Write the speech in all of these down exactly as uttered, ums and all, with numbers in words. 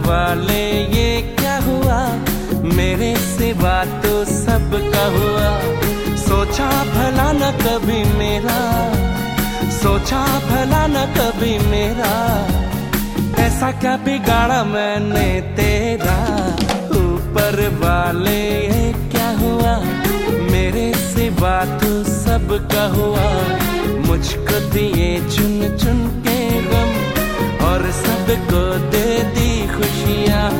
वाले ये क्या हुआ, मेरे सिवा तो सबका हुआ। सोचा भला न कभी मेरा, सोचा भला न कभी मेरा, ऐसा क्या बिगाड़ा मैंने तेरा। ऊपर वाले ये क्या हुआ, मेरे सिवा तो सबका हुआ। मुझको दिए चुन चुन के गम और सबको दे दी खुशियाँ।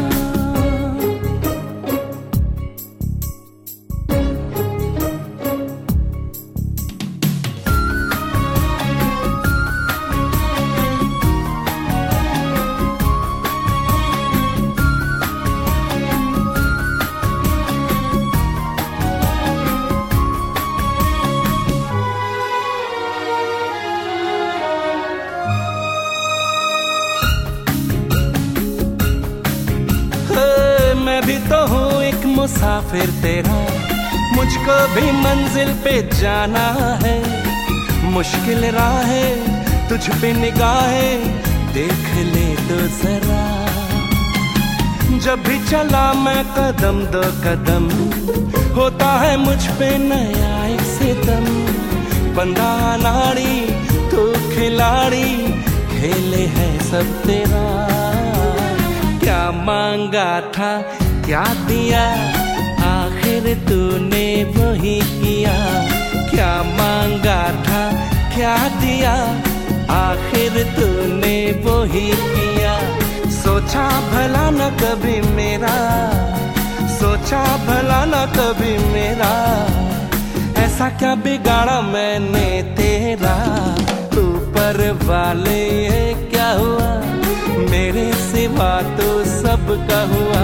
मैं भी तो हूँ एक मुसाफिर तेरा, मुझको भी मंजिल पे जाना है। मुश्किल राहें तुझ पे निगाहें देख ले तो जरा। जब भी चला मैं कदम दो कदम, होता है मुझ पे नया एक सितम। बंदा नाड़ी तू खिलाड़ी, खेले है सब तेरा। क्या मांगा था क्या दिया, आखिर तूने वही किया। क्या मांगा था क्या दिया, आखिर तूने वही किया। सोचा भला न कभी मेरा, सोचा भला न कभी मेरा, ऐसा क्या बिगाड़ा मैंने तेरा। ऊपर वाले ये क्या हुआ, मेरे सिवा तो सबका हुआ।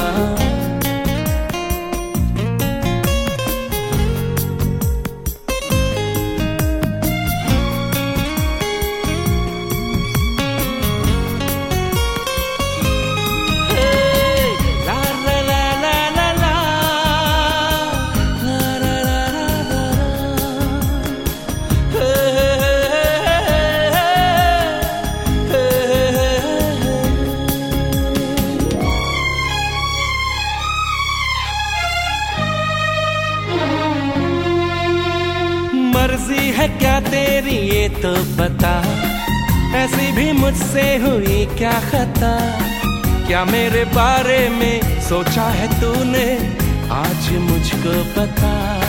मर्जी है क्या तेरी ये तो बता, ऐसी भी मुझसे हुई क्या खता। क्या मेरे बारे में सोचा है तूने, आज मुझको पता।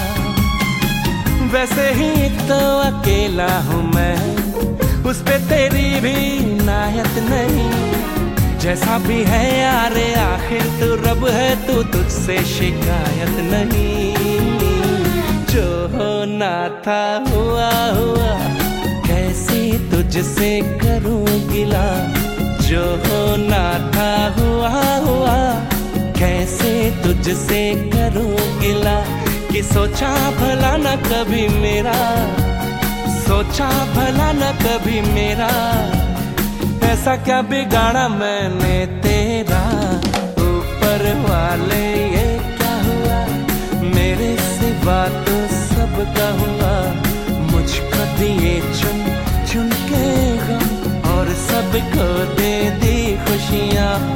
वैसे ही तो अकेला हूँ मैं, उस पे तेरी भी नायत नहीं। जैसा भी है यारे आखिर तू रब है, तू तुझसे शिकायत नहीं। जो होना था हुआ हुआ, कैसे तुझसे करूं गिला। जो होना था हुआ हुआ, कैसे तुझसे करूं गिला। कि सोचा भला न कभी मेरा, सोचा भला न कभी मेरा, ऐसा क्या बिगाड़ा मैंने तेरा। ऊपर वाले ये क्या हुआ, मेरे सिवा तो सबका हुआ। मुझको दिए चुन चुन के गम और सबको दे दी खुशियाँ।